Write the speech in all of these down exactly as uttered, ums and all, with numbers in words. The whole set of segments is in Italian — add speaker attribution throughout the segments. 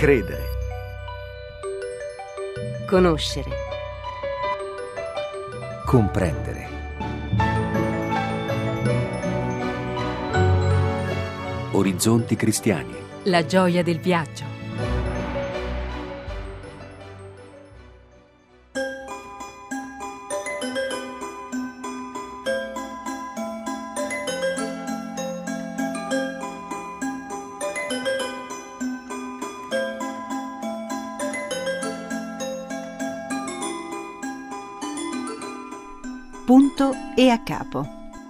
Speaker 1: Credere.
Speaker 2: Conoscere.
Speaker 1: Comprendere. Orizzonti cristiani.
Speaker 2: La gioia del viaggio.
Speaker 3: Punto e a capo.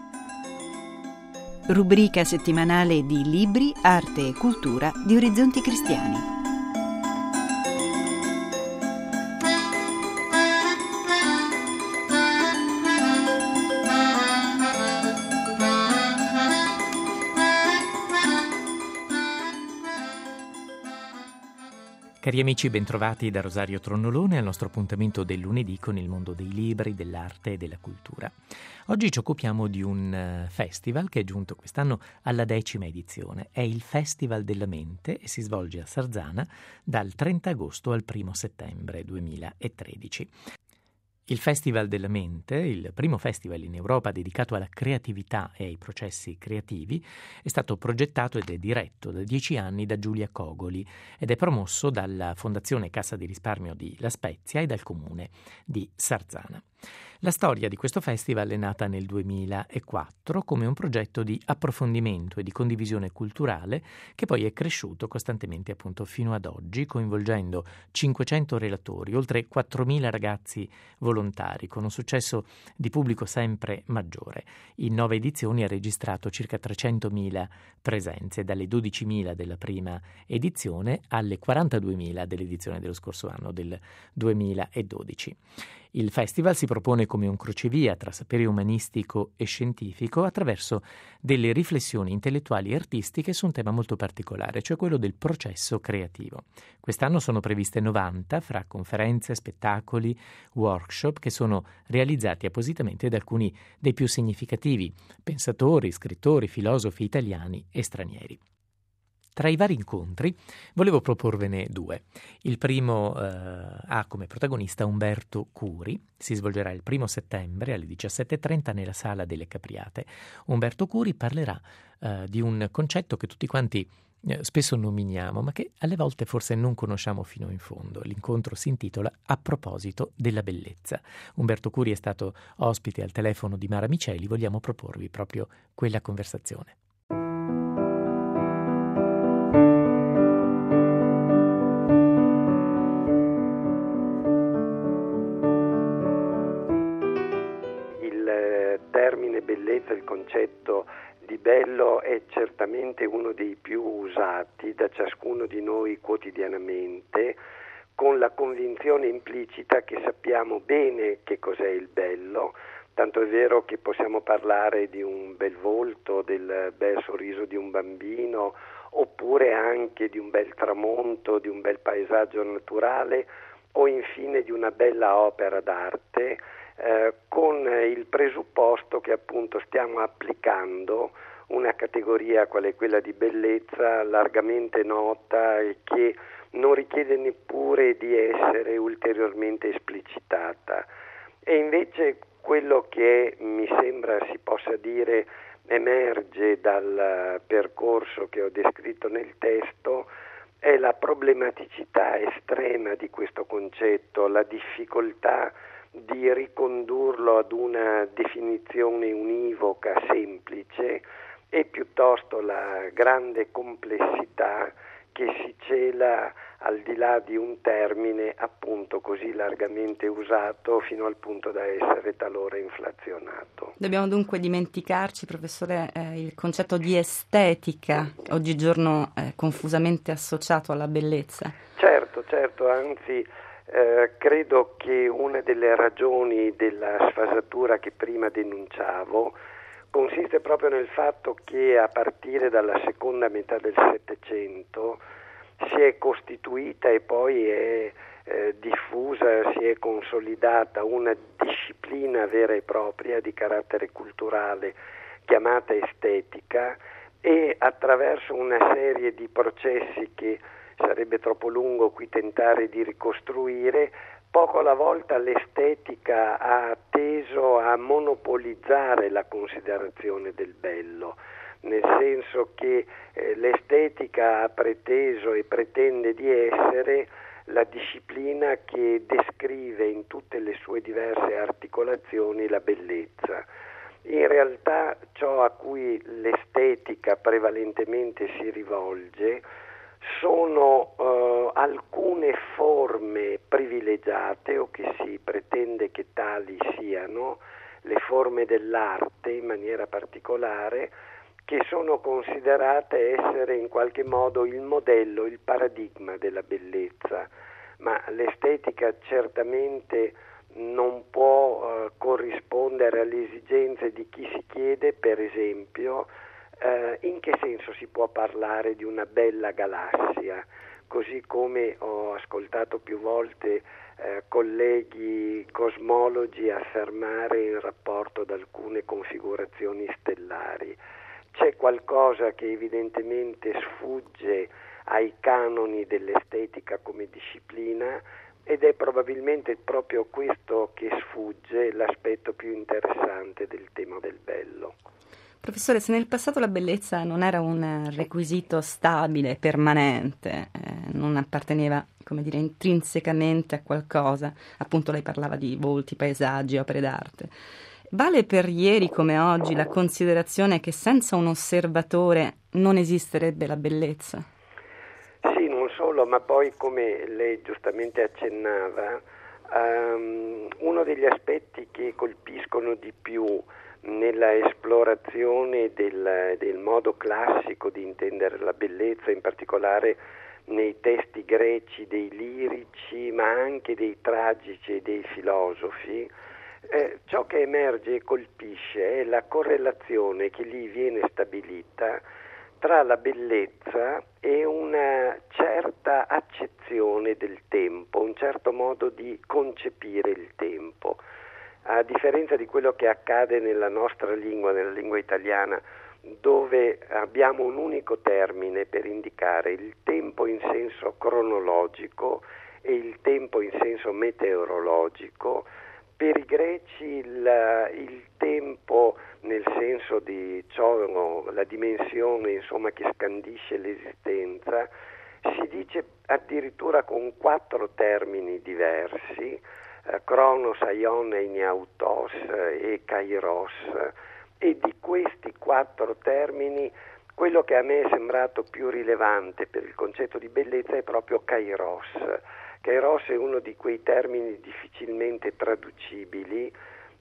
Speaker 3: Rubrica settimanale di libri, arte e cultura di Orizzonti Cristiani.
Speaker 4: Cari amici, bentrovati da Rosario Tronnolone al nostro appuntamento del lunedì con il mondo dei libri, dell'arte e della cultura. Oggi ci occupiamo di un festival che è giunto quest'anno alla decima edizione. È il Festival della Mente e si svolge a Sarzana dal trenta agosto al primo settembre duemilatredici. Il Festival della Mente, il primo festival in Europa dedicato alla creatività e ai processi creativi, è stato progettato ed è diretto da dieci anni da Giulia Cogoli ed è promosso dalla Fondazione Cassa di Risparmio di La Spezia e dal Comune di Sarzana. La storia di questo festival è nata nel duemilaquattro come un progetto di approfondimento e di condivisione culturale che poi è cresciuto costantemente appunto fino ad oggi, coinvolgendo cinquecento relatori, oltre quattromila ragazzi volontari, con un successo di pubblico sempre maggiore. In nove edizioni ha registrato circa trecentomila presenze, dalle dodicimila della prima edizione alle quarantaduemila dell'edizione dello scorso anno, del duemiladodici. Il festival si propone come un crocevia tra sapere umanistico e scientifico attraverso delle riflessioni intellettuali e artistiche su un tema molto particolare, cioè quello del processo creativo. Quest'anno sono previste novanta fra conferenze, spettacoli, workshop che sono realizzati appositamente da alcuni dei più significativi pensatori, scrittori, filosofi italiani e stranieri. Tra i vari incontri volevo proporvene due. Il primo eh, ha come protagonista Umberto Curi, si svolgerà il primo settembre alle diciassette e trenta nella Sala delle Capriate. Umberto Curi parlerà eh, di un concetto che tutti quanti eh, spesso nominiamo, ma che alle volte forse non conosciamo fino in fondo. L'incontro si intitola A proposito della bellezza. Umberto Curi è stato ospite al telefono di Mara Miceli, vogliamo proporvi proprio quella conversazione.
Speaker 5: Bellezza, il concetto di bello è certamente uno dei più usati da ciascuno di noi quotidianamente, con la convinzione implicita che sappiamo bene che cos'è il bello, tanto è vero che possiamo parlare di un bel volto, del bel sorriso di un bambino, oppure anche di un bel tramonto, di un bel paesaggio naturale o infine di una bella opera d'arte, Eh, con il presupposto che appunto stiamo applicando una categoria quale quella di bellezza largamente nota e che non richiede neppure di essere ulteriormente esplicitata. E invece quello che mi sembra si possa dire emerge dal percorso che ho descritto nel testo è la problematicità estrema di questo concetto, la difficoltà di ricondurlo ad una definizione univoca, semplice, e piuttosto la grande complessità che si cela al di là di un termine appunto così largamente usato fino al punto da essere talora inflazionato.
Speaker 6: Dobbiamo dunque dimenticarci, professore, eh, il concetto di estetica, oggigiorno eh, confusamente associato alla bellezza.
Speaker 5: Certo, certo, anzi Eh, credo che una delle ragioni della sfasatura che prima denunciavo consiste proprio nel fatto che a partire dalla seconda metà del Settecento si è costituita e poi è eh, diffusa, si è consolidata una disciplina vera e propria di carattere culturale chiamata estetica, e attraverso una serie di processi che sarebbe troppo lungo qui tentare di ricostruire, poco alla volta l'estetica ha teso a monopolizzare la considerazione del bello, nel senso che eh, l'estetica ha preteso e pretende di essere la disciplina che descrive in tutte le sue diverse articolazioni la bellezza. In realtà ciò a cui l'estetica prevalentemente si rivolge sono eh, alcune forme privilegiate o che si pretende che tali siano, le forme dell'arte in maniera particolare, che sono considerate essere in qualche modo il modello, il paradigma della bellezza, ma l'estetica certamente non può eh, corrispondere alle esigenze di chi si chiede, per esempio, eh, in che senso si può parlare di una bella galassia, così come ho ascoltato più volte eh, colleghi cosmologi affermare in rapporto ad alcune configurazioni stellari. C'è qualcosa che evidentemente sfugge ai canoni dell'estetica come disciplina, ed è probabilmente proprio questo che sfugge l'aspetto più interessante del tema del bello.
Speaker 6: Professore, se nel passato la bellezza non era un requisito stabile, permanente, eh, non apparteneva, come dire, intrinsecamente a qualcosa, appunto lei parlava di volti, paesaggi, opere d'arte, vale per ieri come oggi la considerazione che senza un osservatore non esisterebbe la bellezza?
Speaker 5: Sì, non solo, ma poi come lei giustamente accennava, um, uno degli aspetti che colpiscono di più nella esplorazione del, del modo classico di intendere la bellezza, in particolare nei testi greci dei lirici, ma anche dei tragici e dei filosofi, eh, ciò che emerge e colpisce è la correlazione che lì viene stabilita tra la bellezza e una certa accezione del tempo, un certo modo di concepire il tempo. A differenza di quello che accade nella nostra lingua, nella lingua italiana, dove abbiamo un unico termine per indicare il tempo in senso cronologico e il tempo in senso meteorologico, per i greci il, il tempo nel senso di ciò, la dimensione insomma che scandisce l'esistenza, si dice addirittura con quattro termini diversi, eh, Chronos, Aion, Einiautos e Kairos, e di questi quattro termini quello che a me è sembrato più rilevante per il concetto di bellezza è proprio Kairos. Kairos è uno di quei termini difficilmente traducibili,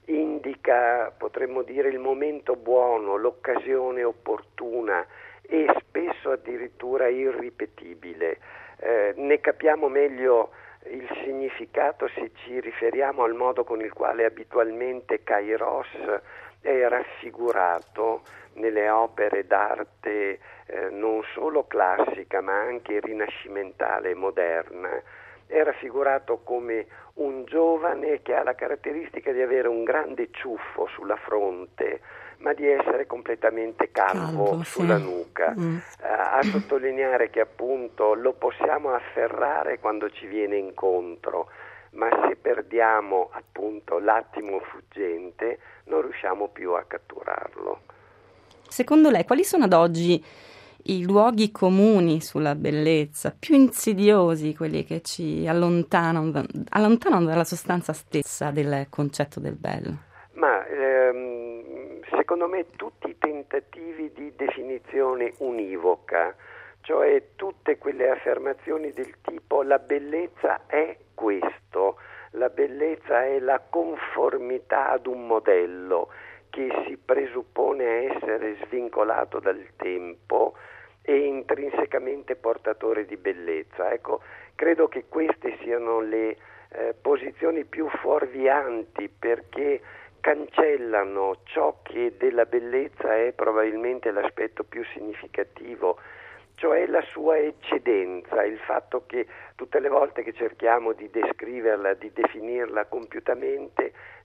Speaker 5: indica, potremmo dire, il momento buono, l'occasione opportuna e spesso addirittura irripetibile. Eh, ne capiamo meglio il significato se ci riferiamo al modo con il quale abitualmente Kairos è raffigurato nelle opere d'arte eh, non solo classica ma anche rinascimentale e moderna. È raffigurato come un giovane che ha la caratteristica di avere un grande ciuffo sulla fronte, ma di essere completamente calvo, calvo sulla sì. nuca, mm. uh, a sottolineare che appunto lo possiamo afferrare quando ci viene incontro, ma se perdiamo appunto l'attimo fuggente non riusciamo più a catturarlo.
Speaker 6: Secondo lei quali sono ad oggi i luoghi comuni sulla bellezza, più insidiosi, quelli che ci allontanano, allontanano dalla sostanza stessa del concetto del bello?
Speaker 5: Ma ehm, secondo me tutti i tentativi di definizione univoca, cioè tutte quelle affermazioni del tipo la bellezza è questo, la bellezza è la conformità ad un modello che si presuppone essere svincolato dal tempo e intrinsecamente portatore di bellezza. Ecco, credo che queste siano le eh, posizioni più fuorvianti, perché cancellano ciò che della bellezza è probabilmente l'aspetto più significativo, cioè la sua eccedenza, il fatto che tutte le volte che cerchiamo di descriverla, di definirla compiutamente,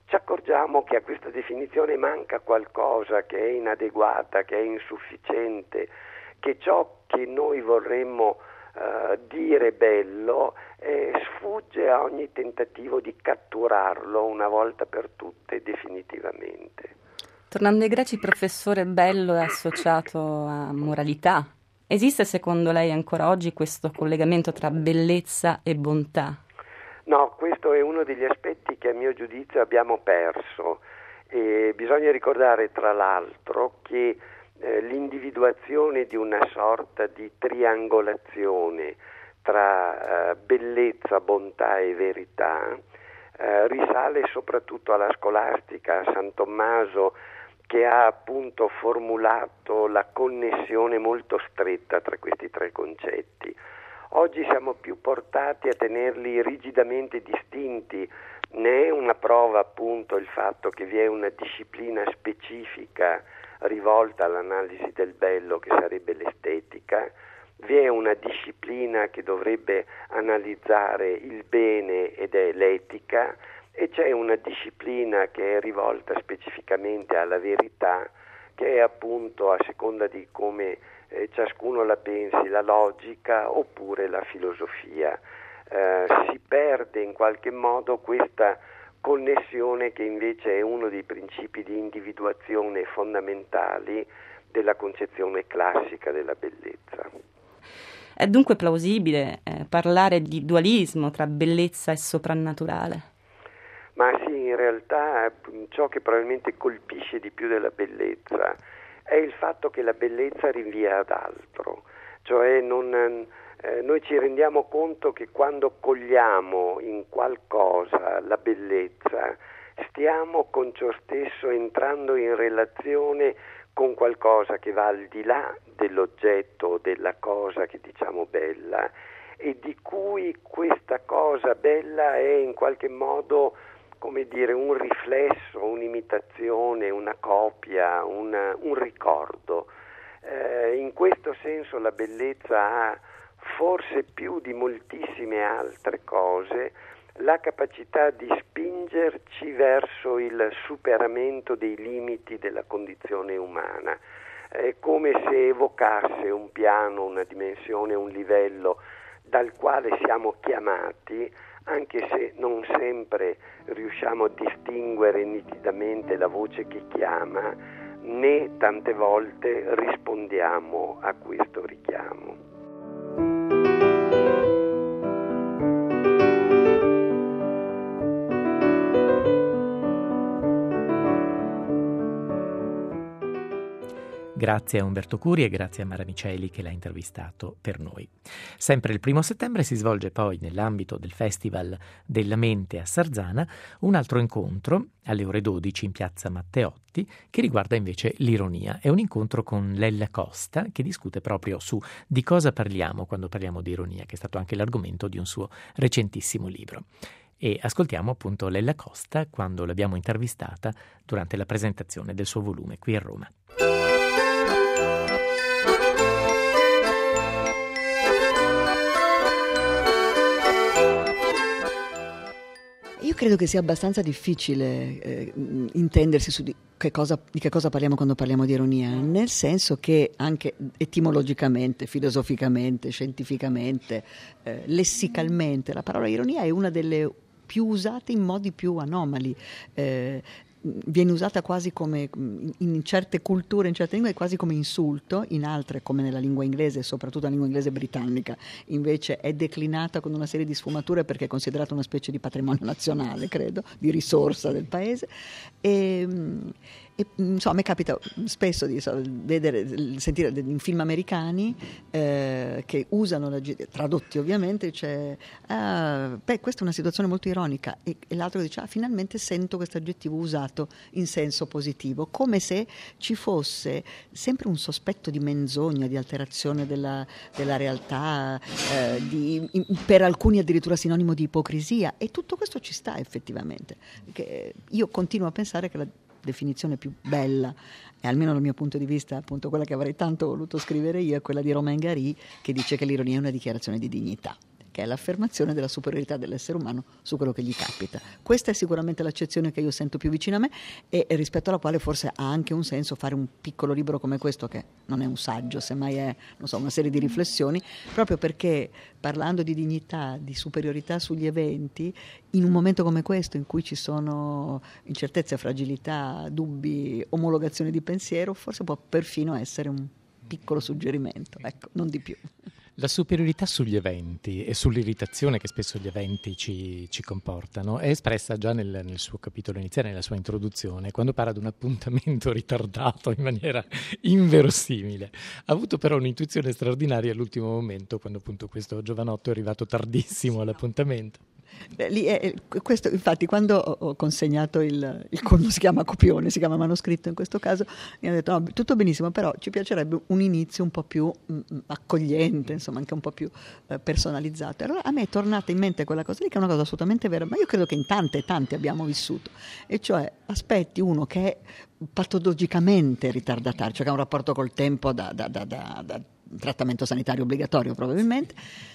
Speaker 5: ci accorgiamo che a questa definizione manca qualcosa, che è inadeguata, che è insufficiente, che ciò che noi vorremmo uh, dire bello eh, sfugge a ogni tentativo di catturarlo una volta per tutte definitivamente.
Speaker 6: Tornando ai greci, professore, bello è associato a moralità. Esiste secondo lei ancora oggi questo collegamento tra bellezza e bontà?
Speaker 5: No, questo è uno degli aspetti che a mio giudizio abbiamo perso. E bisogna ricordare tra l'altro che eh, l'individuazione di una sorta di triangolazione tra eh, bellezza, bontà e verità eh, risale soprattutto alla scolastica, a San Tommaso, che ha appunto formulato la connessione molto stretta tra questi tre concetti. Oggi siamo più portati a tenerli rigidamente distinti, ne è una prova appunto il fatto che vi è una disciplina specifica rivolta all'analisi del bello che sarebbe l'estetica, vi è una disciplina che dovrebbe analizzare il bene ed è l'etica, e c'è una disciplina che è rivolta specificamente alla verità, che è appunto, a seconda di come eh, ciascuno la pensi, la logica oppure la filosofia. Eh, si perde in qualche modo questa connessione che invece è uno dei principi di individuazione fondamentali della concezione classica della bellezza.
Speaker 6: È dunque plausibile eh, parlare di dualismo tra bellezza e soprannaturale?
Speaker 5: Ma sì, in realtà ciò che probabilmente colpisce di più della bellezza è il fatto che la bellezza rinvia ad altro, cioè non, eh, noi ci rendiamo conto che quando cogliamo in qualcosa la bellezza stiamo con ciò stesso entrando in relazione con qualcosa che va al di là dell'oggetto o della cosa che diciamo bella e di cui questa cosa bella è in qualche modo, come dire, un riflesso, un'imitazione, una copia, una, un ricordo. Eh, in questo senso la bellezza ha, forse più di moltissime altre cose, la capacità di spingerci verso il superamento dei limiti della condizione umana. È come se evocasse un piano, una dimensione, un livello dal quale siamo chiamati, anche se non sempre riusciamo a distinguere nitidamente la voce che chiama, né tante volte rispondiamo a questo richiamo.
Speaker 4: Grazie a Umberto Curi e grazie a Mara Miceli che l'ha intervistato per noi. Sempre il primo settembre si svolge poi, nell'ambito del Festival della Mente a Sarzana, un altro incontro alle ore dodici in piazza Matteotti che riguarda invece l'ironia. È un incontro con Lella Costa che discute proprio su di cosa parliamo quando parliamo di ironia, che è stato anche l'argomento di un suo recentissimo libro. E ascoltiamo appunto Lella Costa quando l'abbiamo intervistata durante la presentazione del suo volume qui a Roma.
Speaker 7: Io credo che sia abbastanza difficile eh, intendersi su di che, cosa, di che cosa parliamo quando parliamo di ironia, nel senso che anche etimologicamente, filosoficamente, scientificamente, eh, lessicalmente, la parola ironia è una delle più usate in modi più anomali. Eh, viene usata quasi come, in certe culture, in certe lingue, quasi come insulto, in altre, come nella lingua inglese, soprattutto la lingua inglese britannica, invece è declinata con una serie di sfumature perché è considerata una specie di patrimonio nazionale, credo, di risorsa del paese. E, e insomma, a me capita spesso di so, vedere, sentire in film americani eh, che usano, la, tradotti ovviamente, cioè, ah, beh, questa è una situazione molto ironica, e, e l'altro dice, ah, finalmente sento questo aggettivo usato in senso positivo, come se ci fosse sempre un sospetto di menzogna, di alterazione della, della realtà, eh, di, in, per alcuni addirittura sinonimo di ipocrisia, e tutto questo ci sta effettivamente. Che io continuo a pensare che la definizione più bella, e almeno dal mio punto di vista, appunto quella che avrei tanto voluto scrivere io, è quella di Romain Gary, che dice che l'ironia è una dichiarazione di dignità, che è l'affermazione della superiorità dell'essere umano su quello che gli capita. Questa è sicuramente l'accezione che io sento più vicina a me e rispetto alla quale forse ha anche un senso fare un piccolo libro come questo, che non è un saggio, semmai è, non so, una serie di riflessioni, proprio perché parlando di dignità, di superiorità sugli eventi, in un momento come questo in cui ci sono incertezze, fragilità, dubbi, omologazioni di pensiero, forse può perfino essere un piccolo suggerimento, ecco, non di più.
Speaker 4: La superiorità sugli eventi e sull'irritazione che spesso gli eventi ci, ci comportano è espressa già nel, nel suo capitolo iniziale, nella sua introduzione, quando parla di un appuntamento ritardato in maniera inverosimile. Ha avuto però un'intuizione straordinaria all'ultimo momento, quando appunto questo giovanotto è arrivato tardissimo all'appuntamento.
Speaker 7: Beh, lì è, questo, infatti, quando ho consegnato il, il non si chiama copione, si chiama manoscritto in questo caso, mi hanno detto no, tutto benissimo, però ci piacerebbe un inizio un po' più mh, accogliente, insomma anche un po' più eh, personalizzato. Allora a me è tornata in mente quella cosa lì, che è una cosa assolutamente vera, ma io credo che in tante e tante abbiamo vissuto, e cioè aspetti uno che è patologicamente ritardatario, cioè che ha un rapporto col tempo da, da, da, da, da trattamento sanitario obbligatorio probabilmente.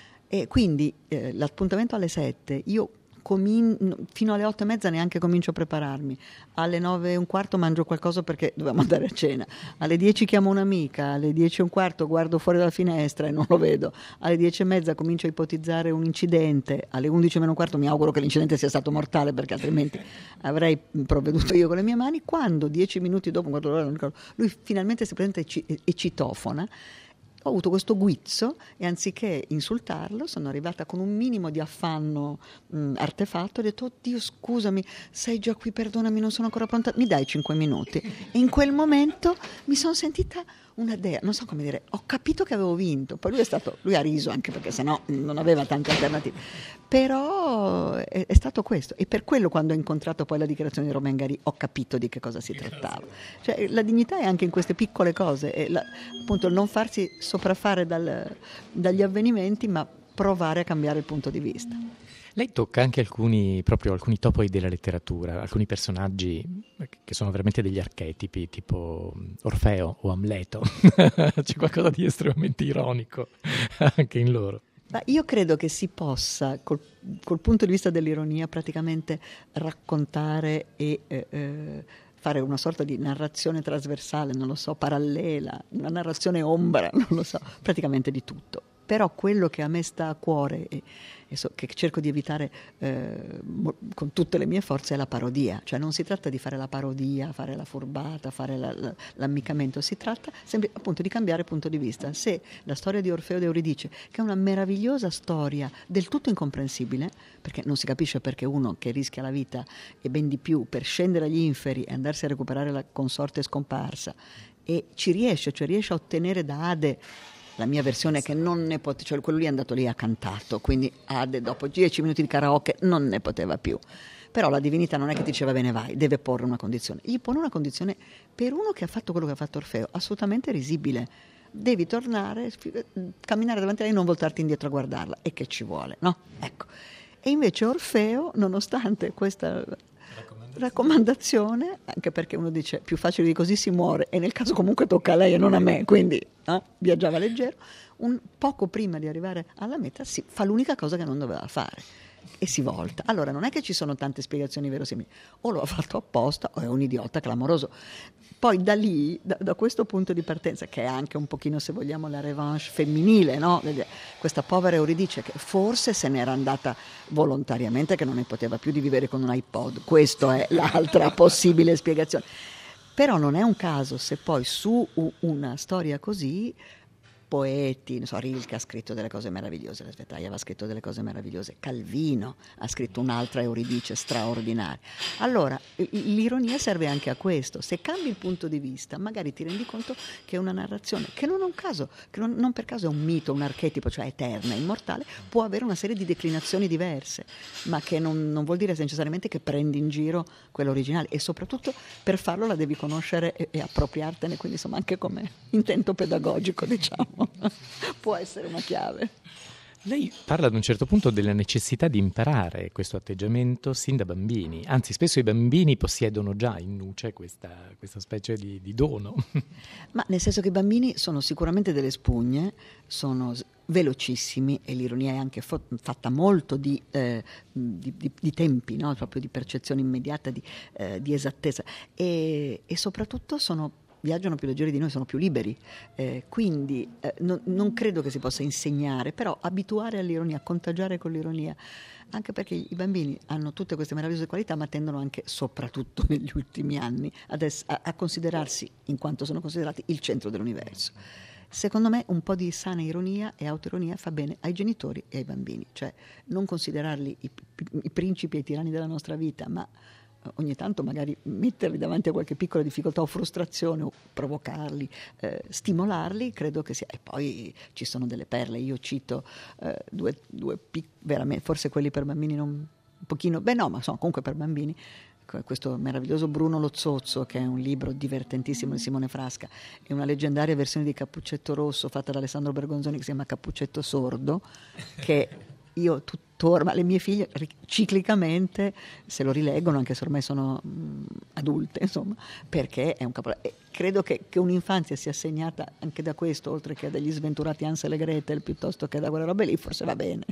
Speaker 7: E quindi eh, l'appuntamento alle sette, io comin- fino alle otto e mezza neanche comincio a prepararmi, alle nove e un quarto mangio qualcosa perché dobbiamo andare a cena, alle dieci chiamo un'amica, alle dieci e un quarto guardo fuori dalla finestra e non lo vedo, alle dieci e mezza comincio a ipotizzare un incidente, alle undici meno un quarto mi auguro che l'incidente sia stato mortale perché altrimenti avrei provveduto io con le mie mani, quando dieci minuti dopo, un quarto d'ora, non ricordo, lui finalmente si presenta e, ci- e citofona. Ho avuto questo guizzo e anziché insultarlo sono arrivata con un minimo di affanno mh, artefatto e ho detto oddio scusami, sei già qui, perdonami, non sono ancora pronta, mi dai cinque minuti? E in quel momento mi sono sentita una dea, non so come dire, ho capito che avevo vinto, poi lui è stato, lui ha riso anche perché sennò non aveva tante alternative, però è, è stato questo, e per quello quando ho incontrato poi la dichiarazione di Romain Gary ho capito di che cosa si trattava, cioè la dignità è anche in queste piccole cose, e la, appunto il non farsi sopraffare dal, dagli avvenimenti ma provare a cambiare il punto di vista.
Speaker 4: Lei tocca anche alcuni, proprio alcuni topoi della letteratura, alcuni personaggi che sono veramente degli archetipi, tipo Orfeo o Amleto. C'è qualcosa di estremamente ironico anche in loro.
Speaker 7: Ma io credo che si possa, col, col punto di vista dell'ironia, praticamente raccontare e eh, eh, fare una sorta di narrazione trasversale, non lo so, parallela, una narrazione ombra, non lo so, praticamente di tutto. Però quello che a me sta a cuore e, e so, che cerco di evitare eh, mo, con tutte le mie forze è la parodia, cioè non si tratta di fare la parodia, fare la furbata, fare la, la, l'ammiccamento, si tratta sempre, appunto di cambiare punto di vista. Se la storia di Orfeo ed Euridice, che è una meravigliosa storia del tutto incomprensibile, perché non si capisce perché uno che rischia la vita e ben di più per scendere agli inferi e andarsi a recuperare la consorte scomparsa e ci riesce, cioè riesce a ottenere da Ade. La mia versione è che non ne poteva, cioè quello lì è andato lì e ha cantato, quindi Ade dopo dieci minuti di karaoke non ne poteva più. Però la divinità non è che ti dice va bene vai, deve porre una condizione. Gli pone una condizione per uno che ha fatto quello che ha fatto Orfeo, assolutamente risibile. Devi tornare, camminare davanti a lei e non voltarti indietro a guardarla. E che ci vuole, no? Ecco. E invece Orfeo, nonostante questa raccomandazione, anche perché uno dice più facile di così si muore e nel caso comunque tocca a lei e non a me, quindi eh, viaggiava leggero, un poco prima di arrivare alla meta si fa l'unica cosa che non doveva fare e si volta. Allora non è che ci sono tante spiegazioni verosimili, o lo ha fatto apposta o è un idiota clamoroso. Poi da lì, da, da questo punto di partenza, che è anche un pochino, se vogliamo, la revanche femminile, no? Questa povera Euridice che forse se n'era andata volontariamente, che non ne poteva più di vivere con un iPod, questa è l'altra possibile spiegazione. Però non è un caso se poi su una storia così poeti, non so, Rilke ha scritto delle cose meravigliose, la Svetaeva ha scritto delle cose meravigliose, Calvino ha scritto un'altra Euridice straordinaria. Allora, l'ironia serve anche a questo, se cambi il punto di vista, magari ti rendi conto che è una narrazione, che non è un caso, che non, non per caso è un mito, un archetipo, cioè eterna, immortale, può avere una serie di declinazioni diverse, ma che non, non vuol dire necessariamente che prendi in giro quello originale, e soprattutto per farlo la devi conoscere e, e appropriartene, quindi insomma anche come intento pedagogico, diciamo. Può essere una chiave.
Speaker 4: Lei parla ad un certo punto della necessità di imparare questo atteggiamento sin da bambini, anzi spesso i bambini possiedono già in nuce questa, questa specie di, di dono.
Speaker 7: Ma nel senso che i bambini sono sicuramente delle spugne, sono velocissimi, e l'ironia è anche fo- fatta molto di, eh, di, di, di tempi, no? Proprio di percezione immediata, di, eh, di esattezza, e, e soprattutto sono viaggiano più leggeri di noi, sono più liberi, eh, quindi eh, non, non credo che si possa insegnare, però abituare all'ironia, contagiare con l'ironia, anche perché i bambini hanno tutte queste meravigliose qualità, ma tendono anche, soprattutto negli ultimi anni, ad ess- a, a considerarsi, in quanto sono considerati, il centro dell'universo. Secondo me un po' di sana ironia e autoironia fa bene ai genitori e ai bambini, cioè non considerarli i, i principi e i tiranni della nostra vita, ma ogni tanto magari metterli davanti a qualche piccola difficoltà o frustrazione, o provocarli, eh, stimolarli, credo che sia. E poi ci sono delle perle, io cito eh, due, due pic- veramente, forse quelli per bambini non, un pochino, beh no, ma insomma comunque per bambini, questo meraviglioso Bruno lo Zozzo, che è un libro divertentissimo di Simone Frasca, e una leggendaria versione di Cappuccetto Rosso fatta da Alessandro Bergonzoni che si chiama Cappuccetto Sordo, che io tuttora, ma le mie figlie ciclicamente se lo rileggono, anche se ormai sono mh, adulte, insomma, perché è un capolavoro. E credo che, che un'infanzia sia segnata anche da questo, oltre che dagli sventurati Hansel e Gretel, piuttosto che da quelle robe lì, forse va bene.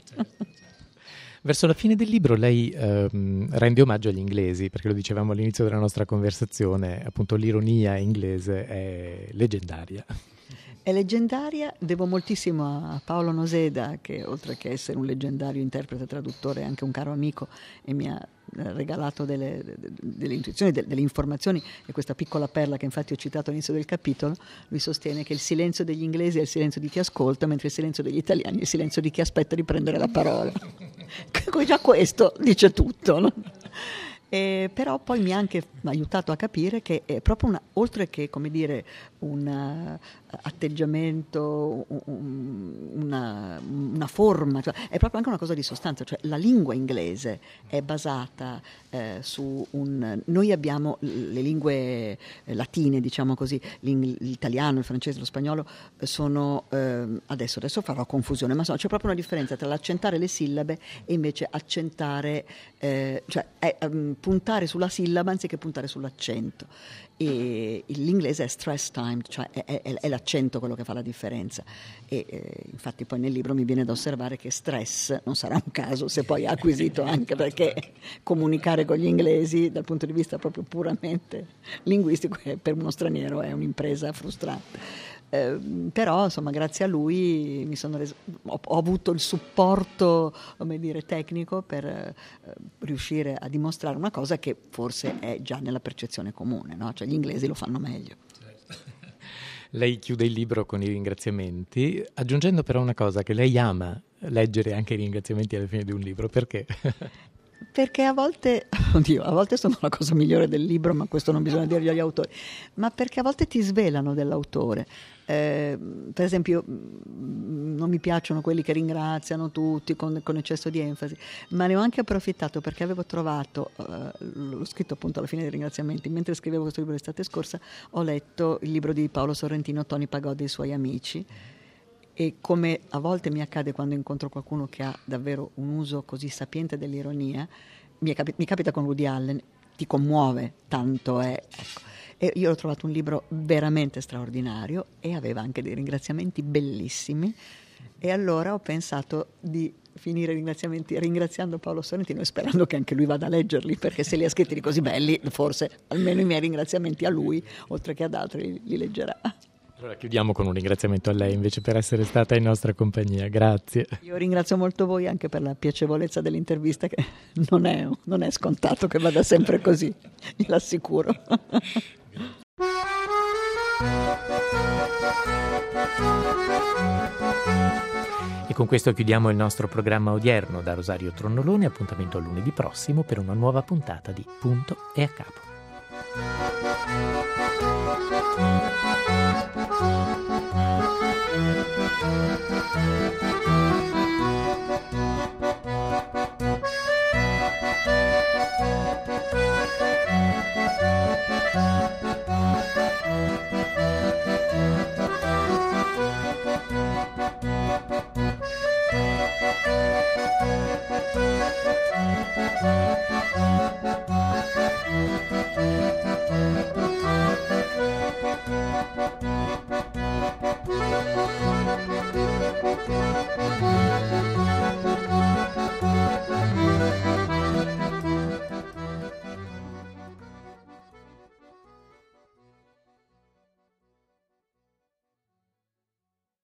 Speaker 4: Verso la fine del libro lei ehm, rende omaggio agli inglesi, perché lo dicevamo all'inizio della nostra conversazione, appunto l'ironia inglese è leggendaria.
Speaker 7: È leggendaria, devo moltissimo a Paolo Noseda, che oltre che essere un leggendario interprete, traduttore, è anche un caro amico e mi ha regalato delle, delle intuizioni, delle, delle informazioni, e questa piccola perla che infatti ho citato all'inizio del capitolo. Lui sostiene che il silenzio degli inglesi è il silenzio di chi ascolta, mentre il silenzio degli italiani è il silenzio di chi aspetta di prendere la parola. Già questo dice tutto, no? Eh, però poi mi ha anche aiutato a capire che è proprio una, oltre che, come dire, un uh, atteggiamento, un, una, una forma, cioè, è proprio anche una cosa di sostanza, cioè la lingua inglese è basata eh, su un... Noi abbiamo le lingue latine, diciamo così, l'italiano, il francese, lo spagnolo sono, eh, adesso, adesso farò confusione, ma insomma, c'è proprio una differenza tra l'accentare le sillabe e invece accentare, eh, cioè è, um, puntare sulla sillaba anziché puntare sull'accento. E l'inglese è stress timed, cioè è, è, è l'accento quello che fa la differenza, e eh, infatti poi nel libro mi viene da osservare che stress non sarà un caso se poi ha acquisito, anche perché comunicare con gli inglesi dal punto di vista proprio puramente linguistico è, per uno straniero è un'impresa frustrante. Eh, però insomma grazie a lui mi sono reso, ho, ho avuto il supporto, come dire, tecnico per eh, riuscire a dimostrare una cosa che forse è già nella percezione comune, no? Cioè gli inglesi lo fanno meglio.
Speaker 4: Certo. Lei chiude il libro con i ringraziamenti, aggiungendo però una cosa, che lei ama leggere anche i ringraziamenti alla fine di un libro. Perché?
Speaker 7: Perché a volte, oddio, a volte sono la cosa migliore del libro, ma questo non bisogna dirgli agli autori, ma perché a volte ti svelano dell'autore. Eh, per esempio, non mi piacciono quelli che ringraziano tutti con, con eccesso di enfasi, ma ne ho anche approfittato perché avevo trovato, eh, l'ho scritto appunto alla fine dei ringraziamenti, mentre scrivevo questo libro l'estate scorsa, ho letto il libro di Paolo Sorrentino, Tony Pagode e i suoi amici. E come a volte mi accade quando incontro qualcuno che ha davvero un uso così sapiente dell'ironia, mi, capi- mi capita con Woody Allen, ti commuove, tanto è. Ecco. E io ho trovato un libro veramente straordinario e aveva anche dei ringraziamenti bellissimi, e allora ho pensato di finire i ringraziamenti ringraziando Paolo Sorrentino e sperando che anche lui vada a leggerli, perché se li ha scritti di così belli, forse almeno i miei ringraziamenti a lui, oltre che ad altri, li, li leggerà.
Speaker 4: Allora chiudiamo con un ringraziamento a lei invece per essere stata in nostra compagnia, grazie.
Speaker 7: Io ringrazio molto voi anche per la piacevolezza dell'intervista, che non è, non è scontato che vada sempre così, gliel'assicuro.
Speaker 4: E con questo chiudiamo il nostro programma odierno. Da Rosario Tronnolone, appuntamento a lunedì prossimo per una nuova puntata di Punto e a Capo. Thank you.